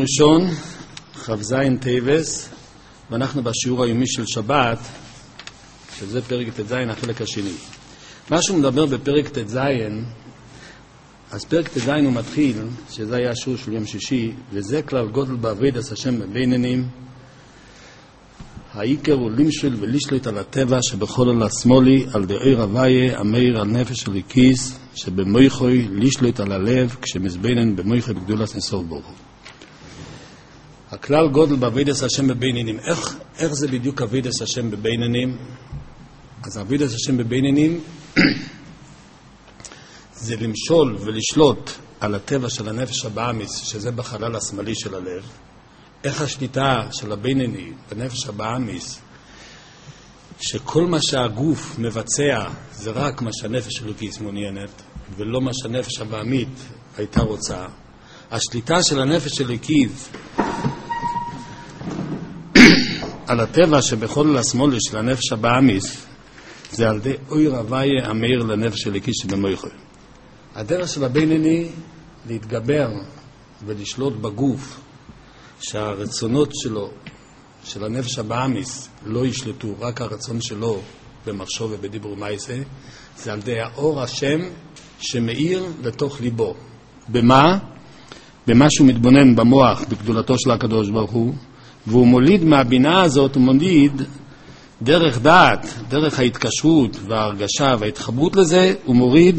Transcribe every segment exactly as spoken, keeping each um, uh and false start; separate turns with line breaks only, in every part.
ראשון, ח"ז טייבס, ואנחנו בשיעור היומי של שבת, שזה פרק ט"ז, החלק השני. מה שהוא מדבר בפרק ט"ז, אז פרק ט"ז הוא מתחיל, שזה היה השיעור של יום שישי, וזה כלל גודל בעבודת השם בבינונים, העיקר הוא למשול ולשלוט על הטבע שבחולל השמאלי, על דאי רוויה, המאיר על נפש הליקיס, שבמויכוי לשלוט על הלב, כשמזבינן במויכוי בגדולת נסוף ברוך הוא. הכלל גודל בעבודת השם בבינונים, איך, איך זה בדיוק עבודת השם בבינונים? אז עבודת השם בבינונים זה למשול ולשלוט על הטבע של הנפש הבאמיס, שזה בחלל השמאלי של הלב. איך השליטה של הבינוני בנפש הבאמיס, שכל מה שהגוף מבצע זה רק מה שהנפש הלוקיס מעוניינת, ולא מה שהנפש הבאמית הייתה רוצה. השליטה של הנפש הלוקיס על הטבע שבחולל השמאלי של הנפש הבאמיס, זה על די אוי רוויה המאיר לנפש הלוקיס שבמויכוי. הדרך של הבינוני להתגבר ולשלוט בגוף, שהרצונות שלו, של הנפש הבאמיס, לא ישלטו, רק הרצון שלו במחשוב ובדיבור ומעשה, זה על די האור השם שמאיר לתוך ליבו. במה? במה שהוא מתבונן במוח, בגדולתו של הקדוש ברוך הוא, והוא מוליד מהבינה הזאת, הוא מוליד דרך דעת, דרך ההתקשרות וההרגשה וההתחברות לזה, הוא מוריד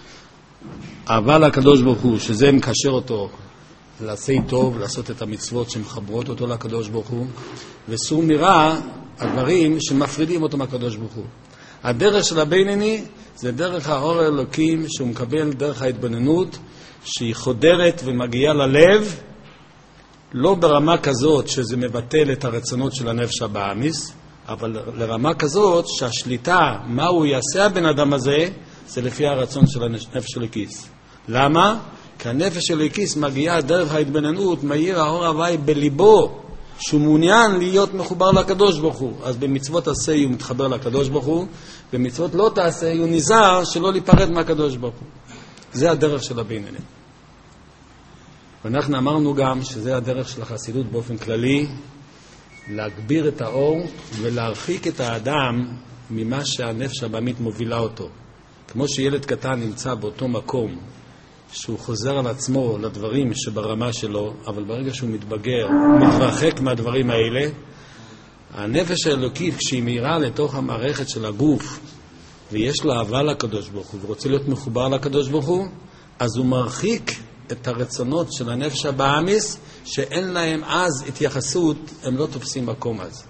אהבה לקדוש ברוך הוא, שזה מקשר אותו לעשה טוב, לעשות את המצוות שמחברות אותו לקדוש ברוך הוא, וסור מרע הדברים שמפרידים אותו מהקדוש ברוך הוא. הדרך של הבינוני זה דרך האור האלוקים שהוא מקבל דרך ההתבוננות, שהיא חודרת ומגיעה ללב, לא ברמה כזאת שזה מבטל את הרצונות של הנפש הבאמיס, אבל לרמה כזאת שהשליטה, מה הוא יעשה הבן אדם הזה, זה לפי הרצון של הנפש הלוקיס. למה? כי הנפש הלוקיס מגיעה דרך ההתבוננות, מאיר האור הוואי בליבו, שהוא מעוניין להיות מחובר לקדוש ברוך הוא. אז במצוות עשה הוא מתחבר לקדוש ברוך הוא, במצוות לא תעשה הוא נזהר שלא להיפרד מהקדוש ברוך הוא. זה הדרך של הבינוני. ואנחנו אמרנו גם שזה הדרך של החסידות באופן כללי, להגביר את האור ולהרחיק את האדם ממה שהנפש הבאמית מובילה אותו. כמו שילד קטן נמצא באותו מקום, שהוא חוזר על עצמו לדברים שברמה שלו, אבל ברגע שהוא מתבגר, הוא מתרחק מהדברים האלה, הנפש האלוקית, כשהיא מאירה לתוך המערכת של הגוף, ויש לו אהבה לקדוש ברוך הוא, ורוצה להיות מחובר לקדוש ברוך הוא, אז הוא מרחיק את הרצונות של הנפש הבאמיס, שאין להם אז התייחסות, הם לא תופסים מקום אז.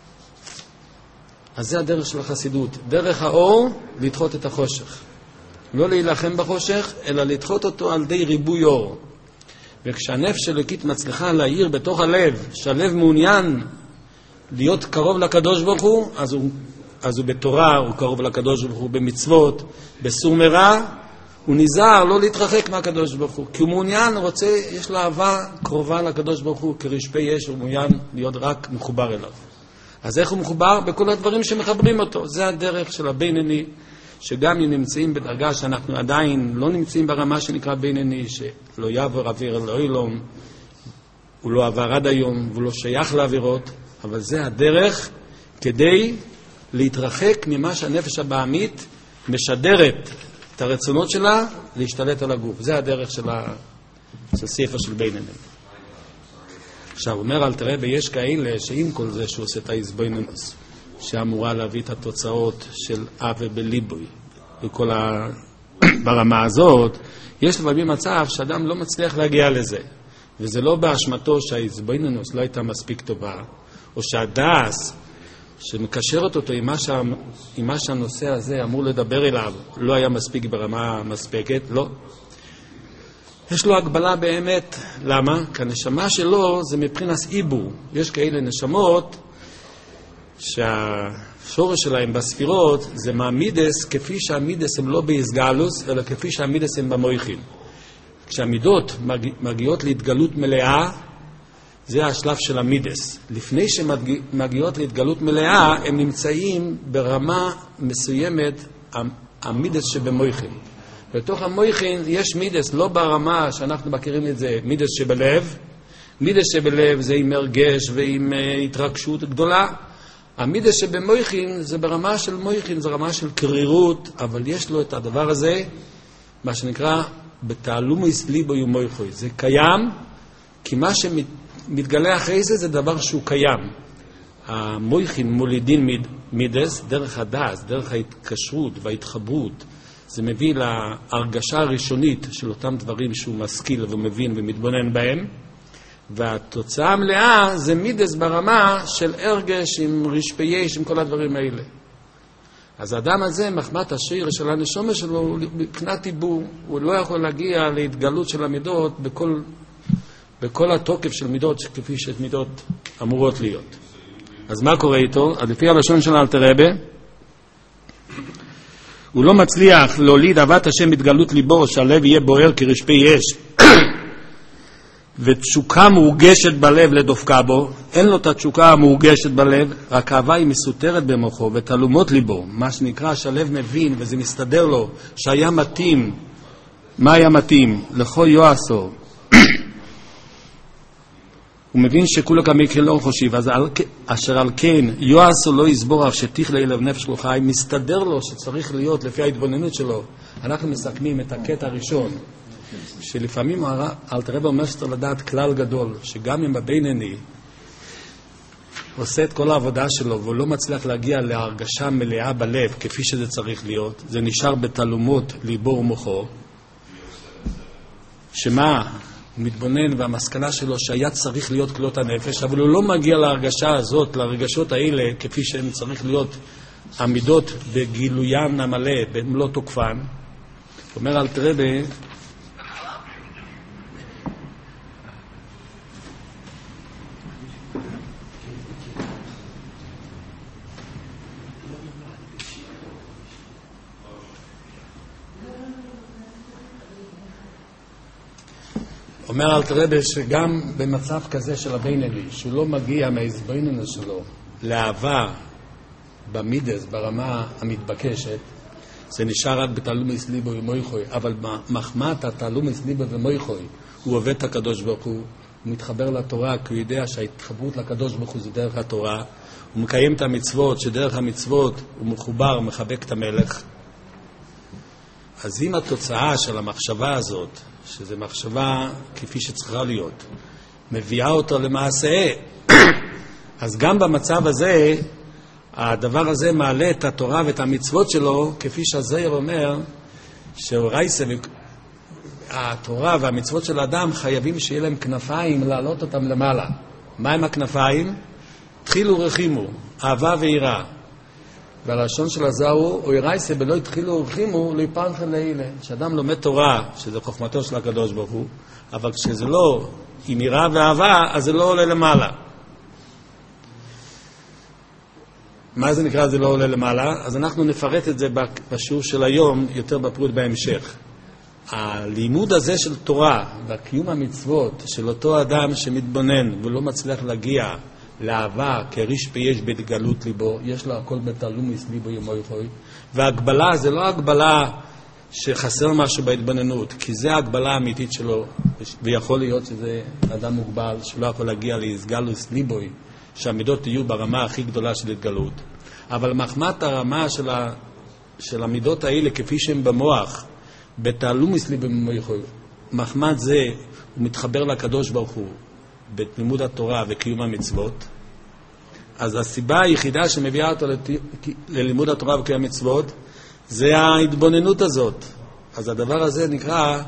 אז זה הדרך של החסידות. דרך האור, לדחות את החושך. לא להילחם בחושך, אלא לדחות אותו על די ריבוי אור. וכשהנפש אלוקית מצליחה להאיר בתוך הלב, שהלב מעוניין להיות קרוב לקדוש ברוך הוא, אז הוא, אז הוא בתורה, הוא קרוב לקדוש ברוך הוא, במצוות, בסור מרע, הוא נזהר לא להתרחק מהקדוש ברוך הוא. כי הוא מעוניין, רוצה, יש לה אהבה קרובה לקדוש ברוך הוא, כרשפי יש, הוא מעוניין להיות רק מחובר אליו. אז איך הוא מחובר? בכל הדברים שמחברים אותו. זה הדרך של הבינוני, שגם אם נמצאים בדרגה שאנחנו עדיין לא נמצאים ברמה שנקרא בינוני, שלא יעבור אוויר לא אילום, הוא לא עבר עד היום, והוא לא שייך לאווירות, אבל זה הדרך כדי להתרחק ממה שהנפש הבאמית משדרת את הרצונות שלה להשתלט על הגוף. זה הדרך של, ה... של ספר של בינוני. עכשיו, הוא אומר, אל תראה, ויש כאלה שעם כל זה שהוא עושה את ההזבנינוס, שאמורה להביא את התוצאות של אהבה בליבוי, וכל ה... ברמה הזאת, יש לפעמים מצב שאדם לא מצליח להגיע לזה, וזה לא באשמתו שההזבנינוס לא הייתה מספיק טובה, או שהדס שמקשרת אותו עם מה, שה... עם מה שהנושא הזה אמור לדבר אליו, לא היה מספיק ברמה מספקת, לא. יש לו הגבלה באמת. למה? כי הנשמה שלו זה מבחינת עיבור. יש כאלה נשמות שהשורש שלהם בספירות זה מהמידס, כפי שהמידס הם לא בהסגלוס, אלא כפי שהמידס הם במויכין. כשהמידות מגיעות להתגלות מלאה, זה השלב של המידס. לפני שמגיעות להתגלות מלאה, הם נמצאים ברמה מסוימת, המידס שבמויכין. בתוך המויכין יש מידס, לא ברמה שאנחנו מכירים את זה, מידס שבלב, מידה שבלב זה עם הרגש ועם התרגשות גדולה. המידה שבמויכין זה ברמה של מויכין, זה רמה של קרירות, אבל יש לו את הדבר הזה, מה שנקרא בתעלומוס ליבוי ומויכוי. זה קיים, כי מה שמתגלה אחרי זה זה דבר שהוא קיים. המויכין מולידין מיד, מידס, דרך הדס, דרך ההתקשרות וההתחברות, זה מביא להרגשה הראשונית של אותם דברים שהוא משכיל ומבין ומתבונן בהם, והתוצאה המלאה זה מידס ברמה של הרגש עם רשפייש, עם כל הדברים האלה. אז האדם הזה, מחמת השיר של הנשמה שלו, מבחינת עיבור, הוא לא יכול להגיע להתגלות של המידות בכל, בכל התוקף של מידות, כפי שמידות אמורות להיות. אז מה קורה איתו? אז לפי הלשון של אלתר רבי, הוא לא מצליח להוליד אהבת השם התגלות ליבו, שהלב יהיה בוער כרשפי אש, ותשוקה מורגשת בלב לדופקה בו. אין לו את התשוקה המורגשת בלב, רק האהבה היא מסותרת במוחו ותלומות ליבו, מה שנקרא שהלב מבין וזה מסתדר לו שהיה מתאים. מה היה מתאים? לכל יועסו. הוא מבין שכולו כמקרה לא חושב, אז על, אשר על כן יועסו לא יסבור אף שתכלה אליו נפש כל חי, מסתדר לו שצריך להיות לפי ההתבוננות שלו. אנחנו מסכמים את הקטע הראשון, שלפעמים אלתר רבי אומר שצריך לדעת כלל גדול, שגם אם הבינוני עושה את כל העבודה שלו והוא לא מצליח להגיע להרגשה מלאה בלב כפי שזה צריך להיות, זה נשאר בתלומות ליבו ומוחו, שמה? הוא מתבונן והמסקנה שלו שהיה צריך להיות כלות הנפש, אבל הוא לא מגיע להרגשה הזאת, להרגשות האלה כפי שהן צריך להיות עמידות בגילוין המלא, במלוא תוקפן. אומר אלתר רבי, אומר אלתר רבי שגם במצב כזה של הבינוני, שהוא לא מגיע מההסביננות שלו לאהבה במידס, ברמה המתבקשת, זה נשאר רק בתעלומוס ליבו ומויכוי, אבל מחמת התעלומוס ליבו ומויכוי, הוא עובד את הקדוש ברוך הוא, הוא מתחבר לתורה, כי הוא יודע שההתחברות לקדוש ברוך הוא זה דרך התורה, הוא מקיים את המצוות, שדרך המצוות הוא מחובר, מחבק את המלך. אז אם התוצאה של המחשבה הזאת, שזו מחשבה כפי שצריכה להיות, מביאה אותו למעשה, אז גם במצב הזה, הדבר הזה מעלה את התורה ואת המצוות שלו, כפי שהזוהר אומר, שהורייסה, התורה והמצוות של האדם חייבים שיהיה להם כנפיים להעלות אותם למעלה. מה הם הכנפיים? תחילו רחימו, אהבה ויראה. והלשון של הזוהר, או ירייסה בלא התחילו רחימו, לא יפרחן לאלה. שאדם לומד תורה, שזה חוכמתו של הקדוש ברוך הוא, אבל כשזה לא עם יראה ואהבה, אז זה לא עולה למעלה. מה זה נקרא זה לא עולה למעלה? אז אנחנו נפרט את זה בשיעור של היום, יותר בפרוט בהמשך. הלימוד הזה של תורה והקיום המצוות של אותו אדם שמתבונן ולא מצליח להגיע לאהבה כריש פייש בגלות ליבו, יש לו הכל בתעלומוס ליבו ומויכוי, והגבלה זה לא הגבלה שחסר משהו בהתבוננות, כי זה ההגבלה האמיתית שלו, ויכול להיות שזה אדם מוגבל שלא יכול להגיע להסגלוס ליבו, שהמידות יהיו ברמה הכי גדולה של התגלות. אבל מחמת הרמה של, ה, של המידות האלה כפי שהן במוח, בתעלומוס ליבו ומויכוי, מחמת זה הוא מתחבר לקדוש ברוך הוא בתלימוד התורה וקיום המצוות. אז הסיבה היחידה שמביאה אותו לת... ללימוד התורה וקיום המצוות זה ההתבוננות הזאת. אז הדבר הזה נקרא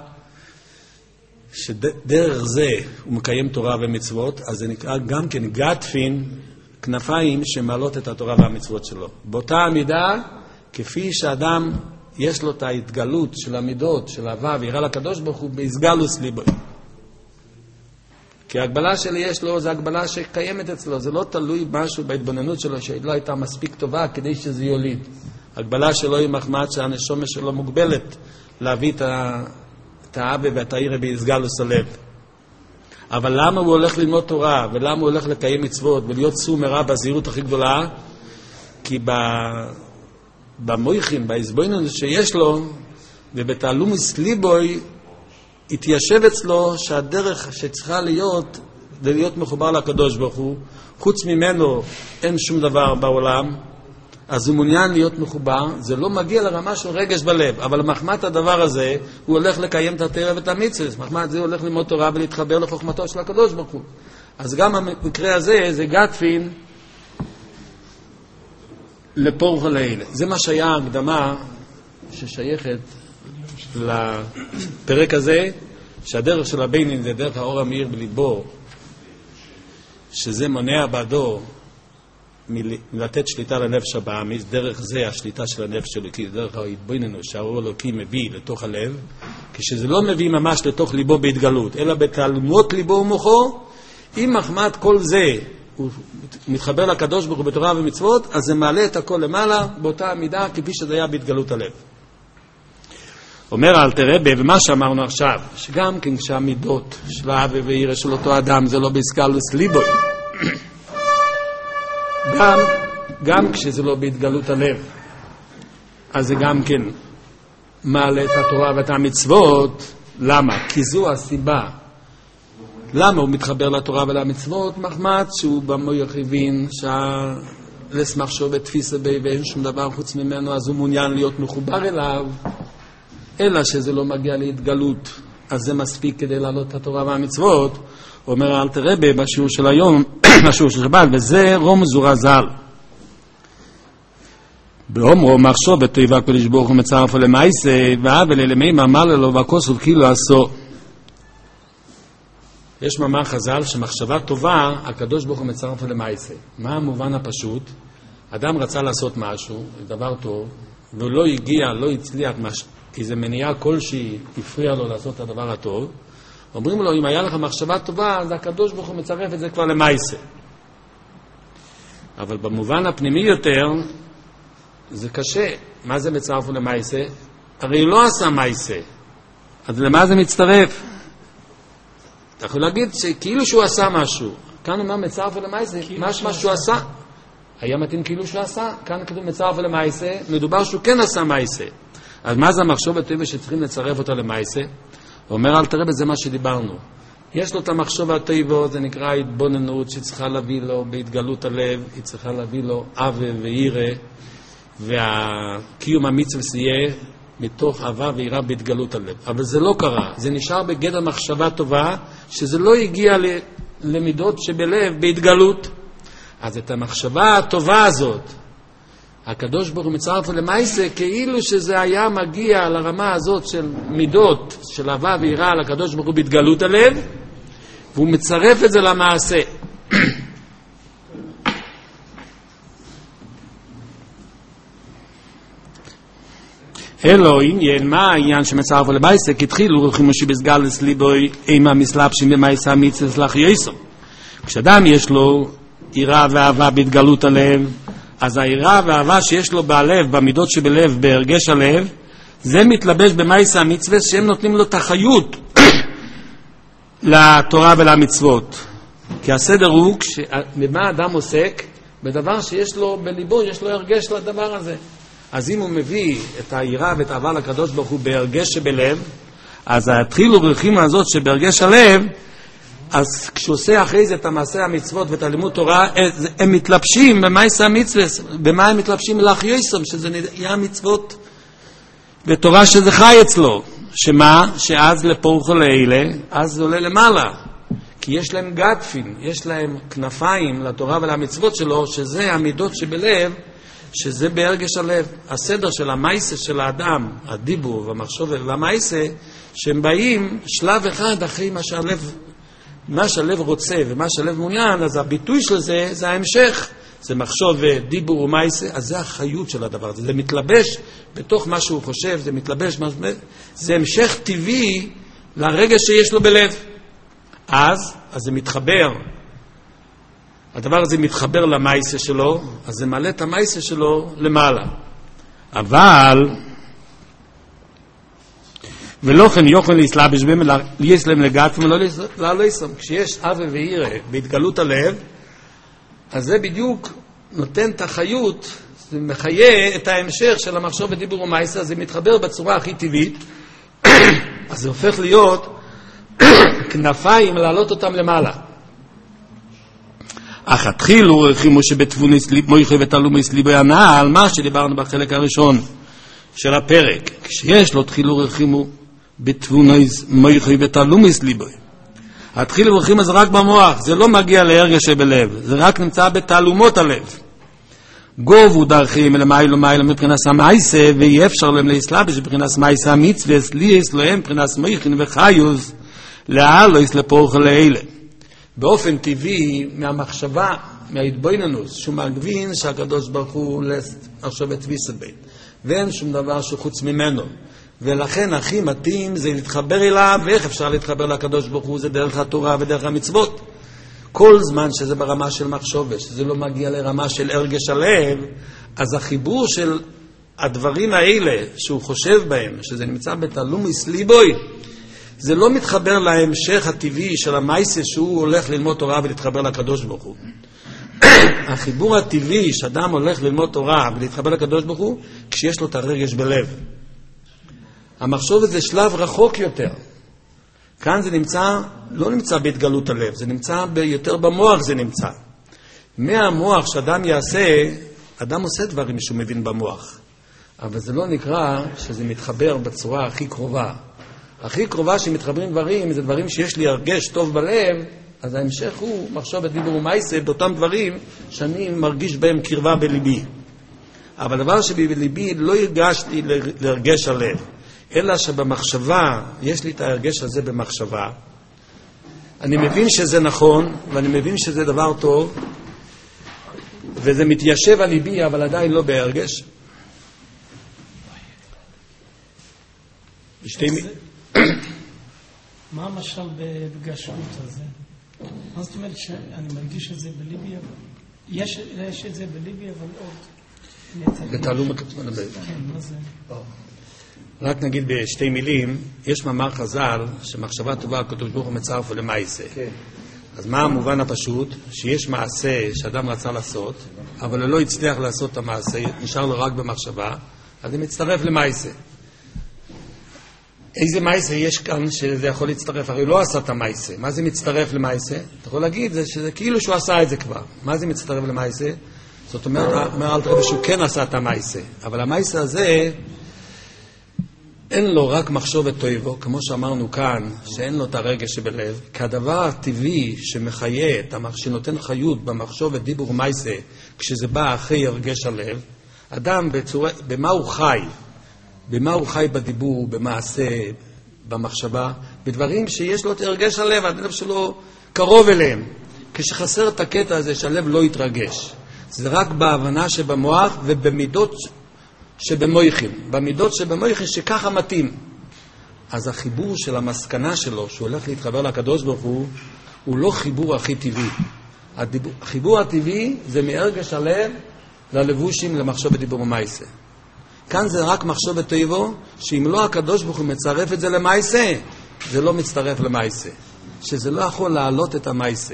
שדרך זה הוא מקיים תורה ומצוות, אז זה נקרא גם כן גטפין, כנפיים שמעלות את התורה והמצוות שלו. באותה המידה, כפי שאדם יש לו את ההתגלות של המידות, של אהבה ויראה לקדוש ברוך הוא בהסגלוס ליבו. כי ההגבלה שלי יש לו, זה הגבלה שקיימת אצלו, זה לא תלוי משהו בהתבוננות שלו שלא הייתה מספיק טובה כדי שזה יוליד. ההגבלה שלו היא מחמת שהנשמה שלו מוגבלת להביא את האבא ואת העירה בהסגלוס הלב. אבל למה הוא הולך ללמוד תורה, ולמה הוא הולך לקיים מצוות, ולהיות סור מרע בזהירות הכי גדולה? כי במויכין, בהסביננות שיש לו, ובתעלומוס ליבוי, התיישב אצלו שהדרך שצריכה להיות כדי להיות מחובר לקדוש ברוך הוא, חוץ ממנו אין שום דבר בעולם, אז הוא מעוניין להיות מחובר, זה לא מגיע לרמה של רגש בלב, אבל מחמת הדבר הזה, הוא הולך לקיים את התורה ואת המצוות, מחמת זה הוא הולך ללמוד תורה ולהתחבר לחוכמתו של הקדוש ברוך הוא. אז גם המקרה הזה, זה גטפין לפורך לאלה. זה מה שהיה ההקדמה ששייכת לפרק הזה, שהדרך של הבינין זה דרך האור המאיר בליבו, שזה מונע בעדו מלתת שליטה לנפש הבאמיס, דרך זה השליטה של הנפש אלוקי, דרך ההתבוננות שהאור אלוקי מביא לתוך הלב, כשזה לא מביא ממש לתוך ליבו בהתגלות, אלא בתעלומות ליבו ומוחו, אם מחמת כל זה הוא מתחבר לקדוש ברוך הוא בתורה ומצוות, אז זה מעלה את הכל למעלה באותה מידה כפי שזה היה בהתגלות הלב. אומר אלתר רבי, ומה שאמרנו עכשיו, שגם כן כשהמידות של האהבה והיראה של אותו אדם זה לא בהסגלוס ליבו, גם, גם כשזה לא בהתגלות הלב, אז זה גם כן מעלה את התורה ואת המצוות. למה? כי זו הסיבה. למה הוא מתחבר לתורה ולמצוות? מחמת שהוא במוח הבין שלסמך שוב בתפיסה בי ואין שום דבר חוץ ממנו, אז הוא מעוניין להיות מחובר אליו, אלא שזה לא מגיע להתגלות, אז זה מספיק כדי לעלות את התורה והמצוות. אומר אלתר רבי בשיעור של היום, בשיעור של שבת, וזה רומז ורז"ל. באומרו מחשוב בתיבה הקדוש ברוך הוא מצרף למעשה, והאבל אלמי מאמר לו והכוסל כאילו עשו. יש מאמר חז"ל שמחשבה טובה הקדוש ברוך הוא מצרף למעשה. מה המובן הפשוט? אדם רצה לעשות משהו, דבר טוב, והוא לא הגיע, לא הצליח משהו, איזו מניעה כלשהי הפריע לו לעשות את הדבר הטוב. אומרים לו, אם היה לך מחשבה טובה, אז הקדוש ברוך הוא מצרף את זה כבר למעשה. אבל במובן הפנימי יותר, זה קשה. מה זה מצרף למעשה? הרי הוא לא עשה מעשה. אז למה זה מצטרף? אתה יכול להגיד שכאילו שהוא עשה משהו. כאן אומר מצרף למעשה, מה שהוא עשה. היה מתאים כאילו שהוא עשה. כאן כתוב מצרף למעשה, מדובר שהוא כן עשה מעשה. אז מה זה המחשוב הטבע שצריכים לצרף אותה למעשה? אומר אלתר רבי, זה מה שדיברנו. יש לו את המחשוב הטבע, זה נקרא התבוננות שצריכה להביא לו בהתגלות הלב, היא צריכה להביא לו אהבה ויראה, והקיום המצווה יהיה מתוך אהבה ויראה בהתגלות הלב. אבל זה לא קרה, זה נשאר בגדר מחשבה טובה, שזה לא הגיע למידות שבלב בהתגלות. אז את המחשבה הטובה הזאת, הקדוש ברוך הוא מצרף למעשה, כאילו שזה היה מגיע לרמה הזאת של מידות, של אהבה ויראה לקדוש ברוך הוא בהתגלות הלב, והוא מצרף את זה למעשה. אלו עניין, מה העניין שמצרף למעשה? כי התחילו רוחים שבסגלס ליבוי אימה מסלבשים במעשה המצווה סלח יסום. כשאדם יש לו יראה ואהבה בהתגלות הלב, אז היראה והאהבה שיש לו בלב, במידות שבלב, בהרגש הלב, זה מתלבש במעשה המצווה שהם נותנים לו את החיות לתורה ולמצוות. כי הסדר הוא, במה אדם עוסק? בדבר שיש לו בליבו, יש לו הרגש לדבר הזה. אז אם הוא מביא את היראה ואת האהבה לקדוש ברוך הוא בהרגש שבלב, אז התחילו רחימה הזאת שבהרגש הלב, אז כשהוא עושה אחרי זה את המעשה המצוות ואת הלימוד תורה, הם מתלבשים במעשה המצווה. במה הם מתלבשים? מלאכי יסום, שזה נהיה מצוות ותורה שזה חי אצלו. שמה? שאז לפורכו לאלה, אז זה עולה למעלה. כי יש להם גטפין, יש להם כנפיים לתורה ולמצוות שלו, שזה המידות שבלב, שזה בהרגש הלב. הסדר של המעשה של האדם, הדיבור והמחשוב והמעשה, שהם באים שלב אחד אחרי מה שהלב מה שהלב רוצה ומה שהלב מעוניין, אז הביטוי של זה, זה ההמשך. זה מחשוב ודיבור ומעשה, אז זה החיות של הדבר הזה. זה מתלבש בתוך מה שהוא חושב, זה מתלבש, זה המשך טבעי לרגש שיש לו בלב. אז, אז זה מתחבר. הדבר הזה מתחבר למעשה שלו, אז זה מעלה את המעשה שלו למעלה. אבל ולא כן יוכל להסלבש בהם, יש להם לגעת ולא להסלם. כשיש אהבה ויראה בהתגלות הלב, אז זה בדיוק נותן את החיות, זה מחיה את ההמשך של המחשוב ודיבור ומעשה, אז זה מתחבר בצורה הכי טבעית, אז זה הופך להיות כנפיים, להעלות אותם למעלה. אך התחילו רחימו שבתבונס מויכי ותלומס ליבוי הנעל, מה שדיברנו בחלק הראשון של הפרק, כשיש לו תחילו רחימו בתבונס מויכי ותלומס ליבוי. התחילו רחימו זה רק במוח, זה לא מגיע להרגש שבלב, זה רק נמצא בתעלומות הלב. גובו דרכים למיילו מיילו מבחינת המייסה, ואי אפשר להם להסלבש מבחינת מייסה המצווה, ליאס להם מבחינת מויכין וחיוז, להעלויס לפורך לאלה. באופן טבעי, מהמחשבה, מההתבוננות, שהוא מגבין שהקדוש ברוך הוא עכשיו את תביסת בית, ואין שום דבר שחוץ ממנו. ולכן הכי מתאים זה להתחבר אליו, ואיך אפשר להתחבר לקדוש ברוך הוא? זה דרך התורה ודרך המצוות. כל זמן שזה ברמה של מחשבה, שזה לא מגיע לרמה של הרגש הלב, אז החיבור של הדברים האלה שהוא חושב בהם, שזה נמצא בתלומס ליבוי, זה לא מתחבר להמשך הטבעי של המייסה שהוא הולך ללמוד תורה ולהתחבר לקדוש ברוך הוא. החיבור הטבעי שאדם הולך ללמוד תורה ולהתחבר לקדוש ברוך הוא, כשיש לו את הרגש בלב. המחשוב זה שלב רחוק יותר. כאן זה נמצא, לא נמצא בהתגלות הלב, זה נמצא יותר במוח, זה נמצא. מהמוח שאדם יעשה, אדם עושה דברים שהוא מבין במוח. אבל זה לא נקרא שזה מתחבר בצורה הכי קרובה. הכי קרובה שמתחברים דברים, זה דברים שיש לי הרגש טוב בלב, אז ההמשך הוא מחשוב את דיבור ומייסה באותם דברים שאני מרגיש בהם קרבה בליבי. אבל דבר שבליבי לא הרגשתי להרגש הלב, אלא שבמחשבה, יש לי את ההרגש הזה במחשבה, אני מבין שזה נכון, ואני מבין שזה דבר טוב, וזה מתיישב על ליבי, אבל עדיין לא בהרגש. בשתי מי...
מה המשל בגשמות הזה? מה זאת אומרת שאני מרגיש את זה בליבי, יש, יש את זה בליבי, אבל עוד...
בתעלום הכתוב נדבר.
כן, מה זה?
רק נגיד בשתי מילים, יש מאמר חז"ל שמחשבה טובה הקדוש ברוך הוא מצרף למעשה. אז מה המובן הפשוט? שיש מעשה שאדם רצה לעשות, אבל הוא לא הצליח לעשות את המעשה, נשאר לו רק במחשבה, אז הוא מצטרף למעשה. איזה מעשה יש כאן שזה יכול להצטרף? הרי הוא לא עשה את המעשה. מה זה מצטרף למעשה? אתה יכול להגיד שזה כאילו שהוא עשה את זה כבר. מה זה מצטרף למעשה? זאת אומרת, אומר אל תראה שהוא כן עשה את המעשה. אבל המעשה הזה, אין לו רק מחשבת טויבו, כמו שאמרנו כאן, שאין לו את הרגש שבלב, כדבר הטבעי שמחיה, שנותן חיות במחשבת דיבור ומעשה, כשזה בא אחרי הרגש הלב, אדם בצורה, במה הוא חי? במה הוא חי בדיבור, במעשה, במחשבה, בדברים שיש לו את הרגש הלב, הלב שלו קרוב אליהם. כשחסר את הקטע הזה שהלב לא יתרגש. זה רק בהבנה שבמוח ובמידות שבמויכים. במידות שבמויכים שככה מתאים. אז החיבור של המסקנה שלו, שהוא הולך להתחבר לקדוש ברוך הוא, הוא לא חיבור הכי טבעי. הדיבור, החיבור הטבעי זה מהרגש הלב ללבושים למחשבת דיבור ומעשה. כאן זה רק מחשבת טויבו, שאם לא הקדוש ברוך הוא מצרף את זה למעשה, זה לא מצטרף למעשה. שזה לא יכול להעלות את המעשה.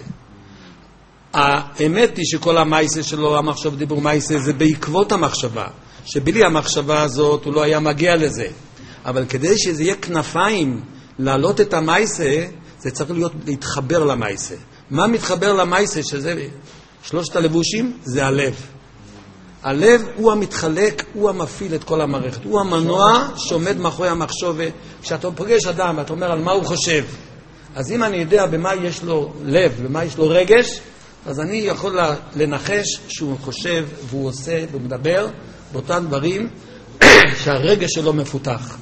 האמת היא שכל המעשה שלו, המחשבת דיבור ומעשה, זה בעקבות המחשבה. שבלי המחשבה הזאת הוא לא היה מגיע לזה. אבל כדי שזה יהיה כנפיים להעלות את המעשה, זה צריך להיות להתחבר למעשה. מה מתחבר למעשה? שזה שלושת הלבושים? זה הלב. הלב הוא המתחלק, הוא המפעיל את כל המערכת. הוא המנוע שעומד מאחורי המחשבה. כשאתה פוגש אדם ואתה אומר על מה הוא חושב, אז אם אני יודע במה יש לו לב, במה יש לו רגש, אז אני יכול לנחש שהוא חושב והוא עושה ומדבר באותם דברים שהרגש שלו מפותח.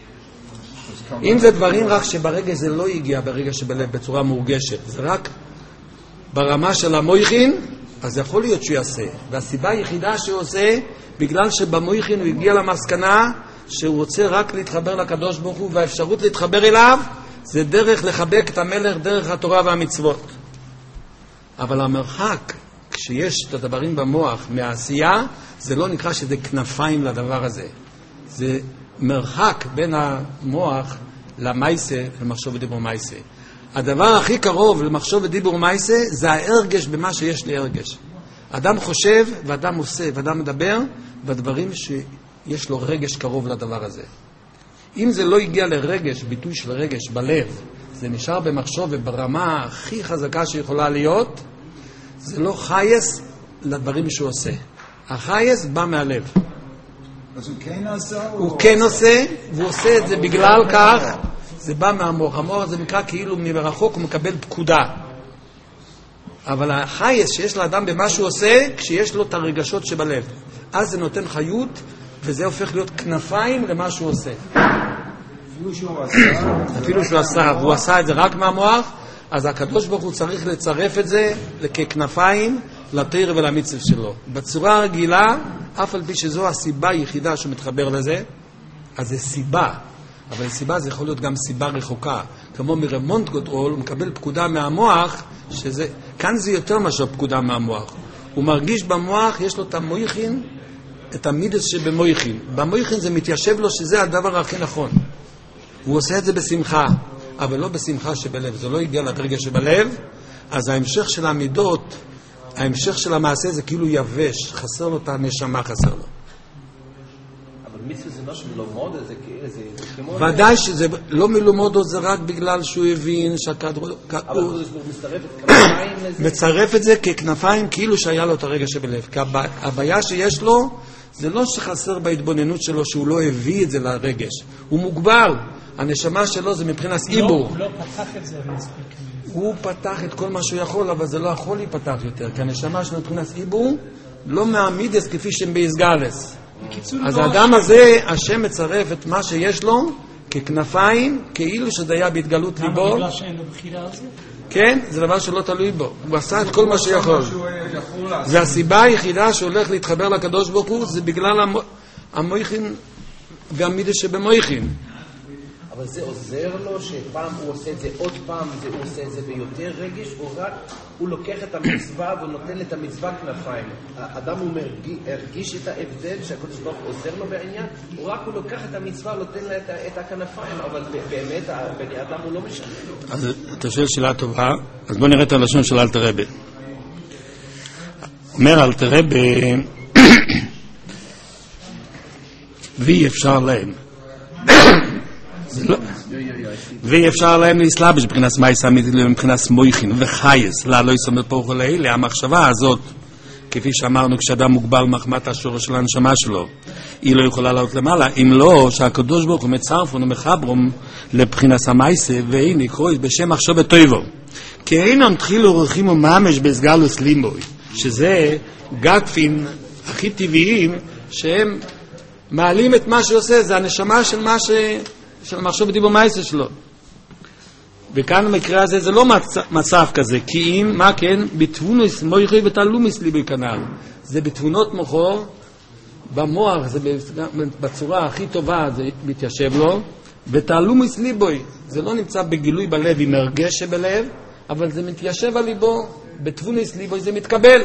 אם זה דברים רק שברגש זה לא הגיע ברגש שבלב בצורה מורגשת, זה רק ברמה של המויכין, אז יכול להיות שהוא יעשה. והסיבה היחידה שהוא עושה, בגלל שבמויכין הוא הגיע למסקנה שהוא רוצה רק להתחבר לקדוש ברוך הוא, והאפשרות להתחבר אליו זה דרך לחבק את המלך, דרך התורה והמצוות. אבל המרחק, כשיש את הדברים במוח מהעשייה, זה לא נקרא שזה כנפיים לדבר הזה. זה מרחק בין המוח למעשה, למחשבת דיבור ומעשה. הדבר הכי קרוב למחשבת דיבור ומעשה זה ההרגש במה שיש לי הרגש. אדם חושב ואדם עושה ואדם מדבר בדברים שיש לו רגש קרוב לדבר הזה. אם זה לא הגיע לרגש, ביטוי של רגש בלב, זה נשאר במחשבת ברמה הכי חזקה שיכולה להיות, זה לא חייס לדברים שהוא עושה. החייס בא מהלב.
אז הוא כן עושה?
הוא כן עושה, והוא עושה את זה בגלל כך, זה בא מהמוח. המוח זה נקרא כאילו מרחוק הוא מקבל פקודה. אבל החייס שיש לאדם במה שהוא עושה, כשיש לו את הרגשות שבלב. אז זה נותן חיות, וזה הופך להיות כנפיים למה שהוא עושה.
אפילו שהוא עשה.
אפילו שהוא עשה, והוא עשה את זה רק מהמוח, אז הקדוש ברוך הוא צריך לצרף את זה ככנפיים לתורה ולמצוות שלו. בצורה רגילה, אף על פי שזו הסיבה היחידה שמתחבר לזה, אז זה סיבה. אבל סיבה זה יכול להיות גם סיבה רחוקה. כמו מרמונט גדול, הוא מקבל פקודה מהמוח, שזה, כאן זה יותר מאשר פקודה מהמוח. הוא מרגיש במוח, יש לו את המויכין, את המידס שבמויכין. במויכין זה מתיישב לו שזה הדבר הכי נכון. הוא עושה את זה בשמחה, אבל לא בשמחה שבלב. זה לא הגיע לדרגה שבלב, אז ההמשך של המידות, ההמשך של המעשה זה כאילו יבש, חסר לו את הנשמה, חסר לו.
מצווה זה משהו מלומודו, זה כמו...
ודאי שזה לא מלומודו, זה רק בגלל שהוא הבין שהכדור...
אבל הוא מצרף את כנפיים לזה?
מצרף את זה ככנפיים כאילו שהיה לו את הרגע שבלב. כי הבעיה שיש לו, זה לא שחסר בהתבוננות שלו שהוא לא הביא את זה לרגש. הוא מוגבל. הנשמה שלו זה מבחינת עיבור.
הוא לא פתח את זה מספיק.
הוא פתח את כל מה שהוא יכול, אבל זה לא יכול להיפתח יותר. כי הנשמה שלו מבחינת עיבור לא מעמידס כפי שהם בהסגלס. אז האדם הזה, השם מצרף את מה שיש לו ככנפיים, כאילו שזה היה בהתגלות ליבו.
למה בגלל שאין לו בחירה על זה?
כן, זה דבר שלא תלוי בו. הוא עשה את כל מה שיכול. זה הסיבה היחידה שהולך להתחבר לקדוש ברוך הוא, זה בגלל המויכין והמידס שבמויכין.
אבל זה עוזר לו שפעם הוא עושה את זה עוד פעם, הוא עושה את זה ביותר רגש, או רק הוא לוקח את המצווה ונותן את המצווה כנפיים. האדם הוא מרגיש את ההבדל שהקדוש ברוך הוא עוזר לו בעניין, או רק הוא לוקח את המצווה ונותן לה את הכנפיים, אבל באמת בני אדם הוא לא משנה.
אז אתה שואל שאלה טובה, אז בוא נראה את הלשון של אלתר רבי. אומר אלתר רבי, ואי אפשר להם. ואי אפשר להם להסלבש מבחינת מייס אמיתית מבחינת מויכין וחייס לא יסומר פה לאלה. המחשבה הזאת, כפי שאמרנו, כשאדם מוגבל מחמת השורש של הנשמה שלו, היא לא יכולה לעלות למעלה, אם לא שהקדוש ברוך הוא מצרפון ומחברום לבחינת המייס, והנה קרוי בשם מחשב טויבו כי אינם תחילו רחים וממש בסגלוס לימבוי, שזה גקפין הכי טבעיים שהם מעלים את מה שעושה, זה הנשמה של מה ש... של המחשוב בדיבור מייסה שלו. וכאן במקרה הזה זה לא מצ... מצב כזה, כי אם, מה כן? בתבונוס מויכי ותלומוס ליבי כנל. זה בתבונות מוחו, במוח, זה בצורה הכי טובה, זה מתיישב לו, ותלומוס ליבוי. זה לא נמצא בגילוי בלב עם הרגש שבלב, אבל זה מתיישב על ליבו, בתבונוס ליבוי זה מתקבל.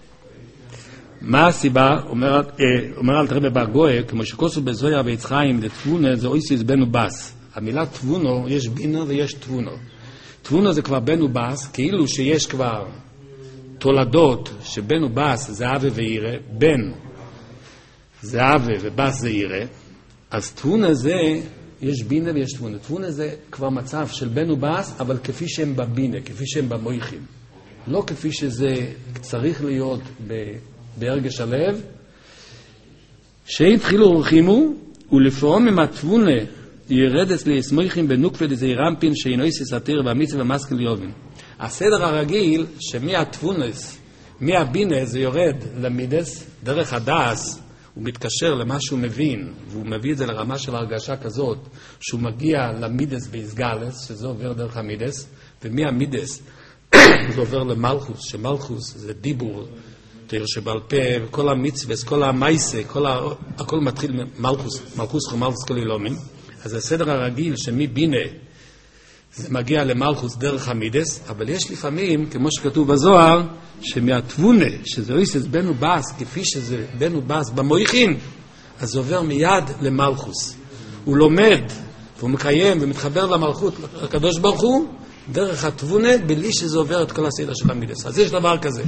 מה הסיבה? אומר, אומר אל תראה בגויה, כמו שכוסו בזויה ויצחיים, לתבונה זה אויסיס בנו בס. המילה תבונו, יש בינו ויש תבונו. תבונו זה כבר בנו בס, כאילו שיש כבר תולדות שבנו בס זה אבה וירא, בן זה אבה ובס זה ירא, אז תבונה זה, יש בינה ויש תבונה. תבונה זה כבר מצב של בנו בס, אבל כפי שהם בבינה, כפי שהם במויכים. לא כפי שזה צריך להיות ב... בהרגש הלב, שהתחילו רחימו, ולפעום עם התבונה ירדס ליסמויכים בנוקפה דזעירמפין שאינויס יסתיר והמצווה ומסקל יובין. הסדר הרגיל שמהתבונס, מהבינה זה יורד למידס, דרך הדס, הוא מתקשר למה שהוא מבין, והוא מביא את זה לרמה של הרגשה כזאת, שהוא מגיע למידס בהסגלס, שזה עובר דרך המידס, ומהמידס זה עובר למלכוס, שמלכוס זה דיבור, תיר שבעל פה, כל המצווה, כל המייסה, כל ה... הכל מתחיל מלכוס, מלכוס חמלכוס כל אילומים. אז הסדר הרגיל שמבינה זה מגיע למלכוס דרך המידס, אבל יש לפעמים, כמו שכתוב בזוהר, שמהתבונה, שזה אויסס בנו בס, כפי שזה בנו בס במויכין, אז זה עובר מיד למלכוס. הוא לומד, והוא מקיים ומתחבר למלכות, הקדוש ברוך הוא, דרך התבונה, בלי שזה עובר את כל הסדר של המידס. אז יש דבר כזה.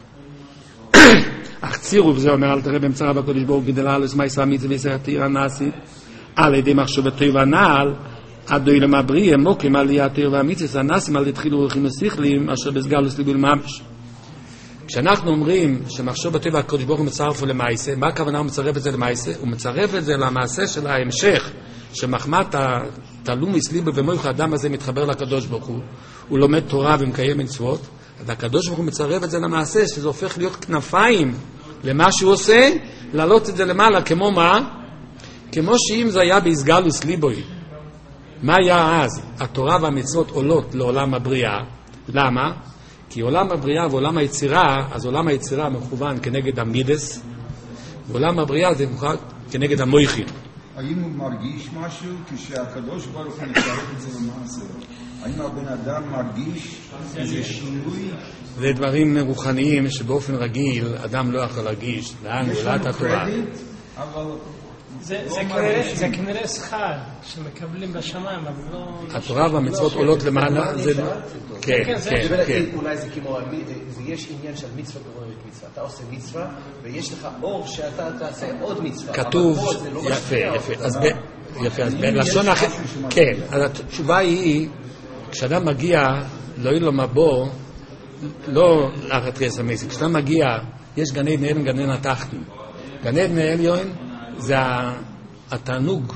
אך צירוף זה אומר אל תראה במצרה בקודש ברוך גדלה על הסמי סמית ויסתיר הנאסית על ידי מחשבתו והנעל עדוי למבריא מוקים על יתיר והמיצס הנאסים על יתחילו רחים ושיחלים אשר בסגלוס ליבול ממש. כשאנחנו אומרים שמחשוב בטבע הקדוש ברוך הוא מצרף למעשה, מה הכוונה הוא מצרף את זה למעשה? הוא מצרף את זה למעשה של ההמשך, שמחמת התלומי ליבו ומויך האדם הזה מתחבר לקדוש ברוך הוא, הוא לומד תורה ומקיים מצוות, אז הקדוש ברוך הוא מצרף את זה למעשה, שזה הופך להיות כנפיים למה שהוא עושה, להעלות את זה למעלה, כמו מה? כמו שאם זה היה בהסגלוס ליבוי, מה היה אז? התורה והמצוות עולות לעולם הבריאה. למה? כי עולם הבריאה ועולם היצירה, אז עולם היצירה מכוון כנגד המידס, ועולם הבריאה זה מכוון כנגד המויכים.
האם הוא מרגיש משהו כשהקדוש ברוך הוא מצרף את זה למעשה? האם הבן אדם מרגיש איזה שינוי?
זה דברים רוחניים שבאופן רגיל אדם לא יכול להרגיש. לאן עולת התורה?
אבל
זה כנראה שכר שמקבלים בשמיים, אבל לא...
התורה והמצוות עולות למעלה, זה... כן, כן, כן.
אולי זה כמו, יש עניין של מצווה גורמת מצווה. אתה עושה מצווה, ויש לך אור שאתה תעשה עוד מצווה.
כתוב, יפה, יפה. אז יפה, אז בלשון אחר... כן, אז התשובה היא, כשאדם מגיע, לא יהיה לו מבוא, לא לאחת המסיק, כשאדם מגיע, יש גני עדן עליון, גני עדן התחתון. גני עדן עליון זה התענוג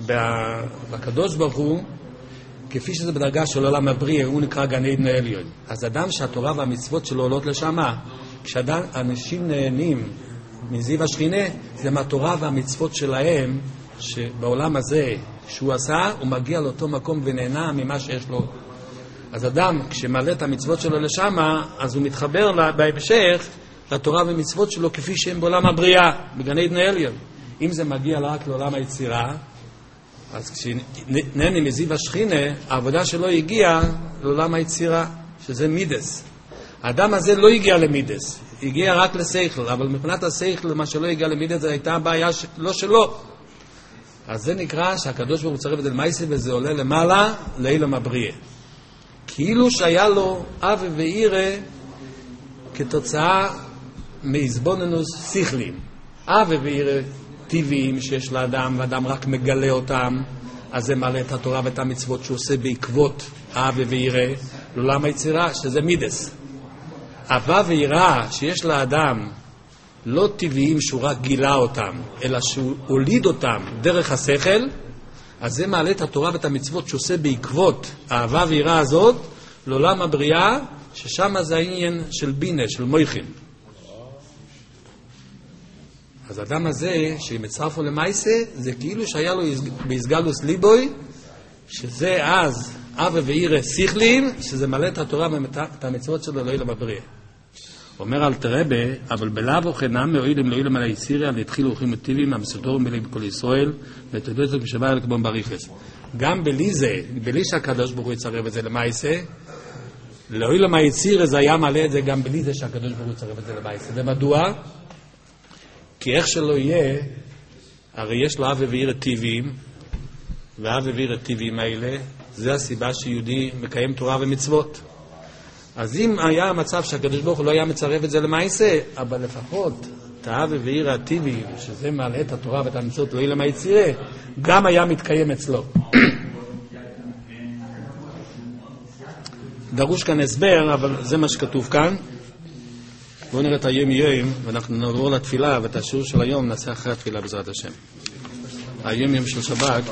בקדוש ברוך הוא, כפי שזה בדרגה של עולם הבריא, הוא נקרא גן עדן עליון. אז אדם שהתורה והמצוות שלו עולות לשם, כשאנשים נהנים מזיו השכינה, זה מהתורה והמצוות שלהם, שבעולם הזה שהוא עשה, הוא מגיע לאותו מקום ונהנה ממה שיש לו. אז אדם, כשמעלה את המצוות שלו לשם, אז הוא מתחבר בהמשך לתורה ומצוות שלו כפי שהם בעולם הבריאה, בגן עדן עליון. אם זה מגיע רק לעולם היצירה, אז כשנהנה מזיו השכינה, העבודה שלו הגיעה לעולם היצירה, שזה מידס. האדם הזה לא הגיע למידס, הגיע רק לשכל, אבל מבחינת השכל, מה שלא הגיע למידס, זה הייתה הבעיה לא שלו. אז זה נקרא שהקדוש ברוך הוא מצרף את זה למעשה, וזה עולה למעלה לעולם הבריאה. כאילו שהיה לו אב ואירא כתוצאה מהזבוננוס שכלים. אב ואירא טבעיים שיש לאדם, ואדם רק מגלה אותם, אז זה מעלה את התורה ואת המצוות שהוא עושה בעקבות אב ואירא לעולם היצירה, שזה מידס. אהבה ויראה שיש לאדם לא טבעיים שהוא רק גילה אותם, אלא שהוא הוליד אותם דרך השכל, אז זה מעלה את התורה ואת המצוות שהוא עושה בעקבות האהבה ויראה הזאת לעולם הבריאה, ששם זה העניין של בינה, של מויכים. אז האדם הזה שמצרפו למעשה, זה כאילו שהיה לו בהסגלוס ליבוי, שזה אז אב ואירא שכלים, שזה מלא את התורה ואת המצוות שלו לעולם הבריאה. אומר אל תרבה, אבל בלאו וכנם מאוילים לעולם על היצירה, להתחילו אורחים מטיבים, המסודורים בלי בכל ישראל, ותדעו את זה כשבא אל כבון בריחס. גם בלי זה, בלי שהקדוש ברוך הוא יצרף את זה למעשה, לעולם היצירה זה היה מלא את זה גם בלי זה שהקדוש ברוך הוא יצרף את זה למעשה. ומדוע? כי איך שלא יהיה, הרי יש לו אב ואירא טבעיים, ואב ואירא טבעיים האלה, זה הסיבה שיהודי מקיים תורה ומצוות. אז אם היה המצב שהקדוש ברוך הוא לא היה מצרף את זה למעשה, אבל לפחות את האב ואירא הטבעיים, שזה מעלה את התורה ואת המצוות לעולם היצירה, גם היה מתקיים אצלו. דרוש כאן הסבר, אבל זה מה שכתוב כאן. בואו נראה את היום יום, ואנחנו נעבור לתפילה, ואת השיעור של היום נעשה אחרי התפילה בעזרת השם. היום יום של שבת.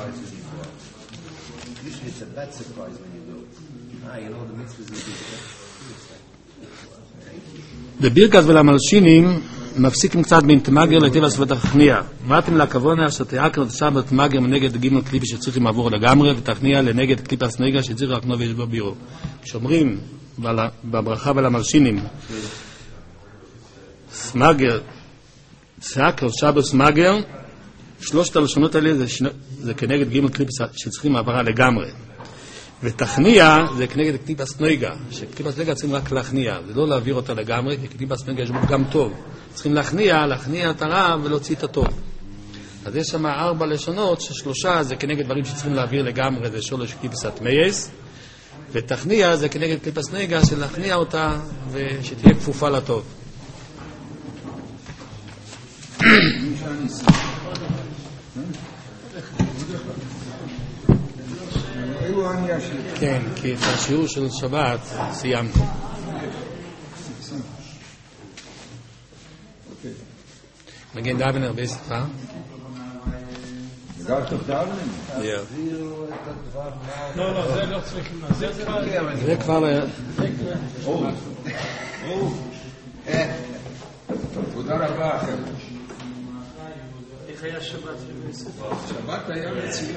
בבירכת ולמלשינים מפסיקים קצת בין תמגר לטבע סביבת הכניעה. אמרתם לכוונה שתיאקר שבת תמגר מנגד גימל קליפי שצריכים לעבור לגמרי, ותכניעה לנגד קליפה סנגה שצריך רק נובי יש בו בירו. כשאומרים בברכה ולמלשינים סמגר, תיאקר שבת סמגר, שלושת הלשונות האלה זה, שני, זה כנגד גימל קליפה שצריכים לעברה לגמרי. ותכניע זה כנגד קליפה סנגה, שקליפה סנגה צריכים רק להכניע, זה לא להעביר אותה לגמרי, כי קליפה סנגה יש בו גם טוב. צריכים להכניע, להכניע את הרע ולהוציא את הטוב. אז יש שם ארבע לשונות, ששלושה זה כנגד דברים שצריכים להעביר לגמרי, זה שולש קליפסת מייס, ותכניע זה כנגד קליפה סנגה, שלהכניע אותה ושתהיה כפופה לטוב. כן, כי את השיעור של שבת סיימנו. מגן דבנר בספר.
גב טוב דבנר?
יא.
לא, לא, זה לא צריכים. זה כבר...
זה כבר...
או, או. תודה רבה, חבר'ה.
איך היה שבת בספר?
שבת היה מצוין.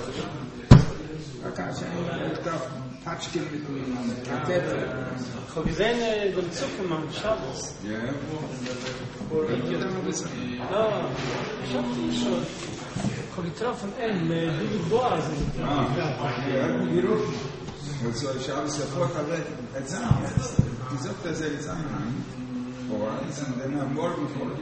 רק שאני כתב פאצ'קל מתקטט.
Ho gesehen, den Zuckermann, Schabes.
Ja.
No, ich hab die schon. Ich hab getroffen, ein, mit David Boaz.
Ah, ja, gerufen. Und so, ich habe sofort erwähnt, jetzt haben wir es. Die sagt, dass er jetzt einnehmen. Aber jetzt sind wir am Morgen vor.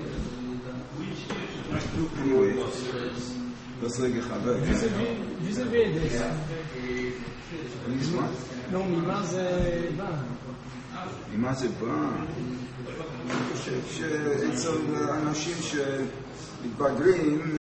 Das ist לחבר.
wie זה בדש?
אני אשמח.
לא, ממה זה בא?
ממה זה בא? אני חושב שאצל אנשים שמתבגרים